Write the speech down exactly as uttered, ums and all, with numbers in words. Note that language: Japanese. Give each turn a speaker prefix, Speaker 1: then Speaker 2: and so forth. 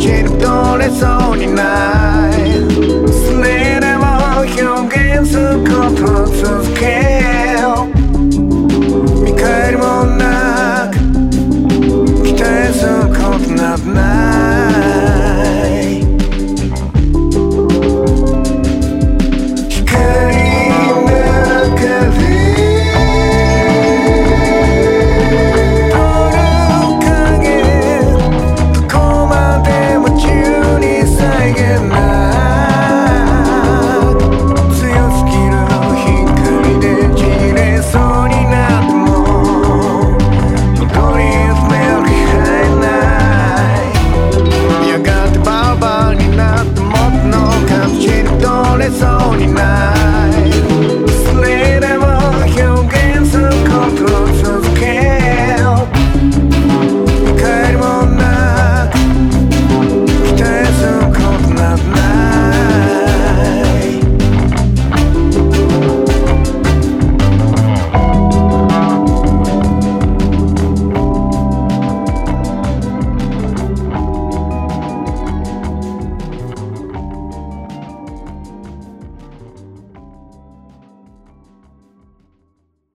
Speaker 1: ちに取れそうにない。それでも表現することを続けよう。見返りもなく期待することなどない。光の中でそうにな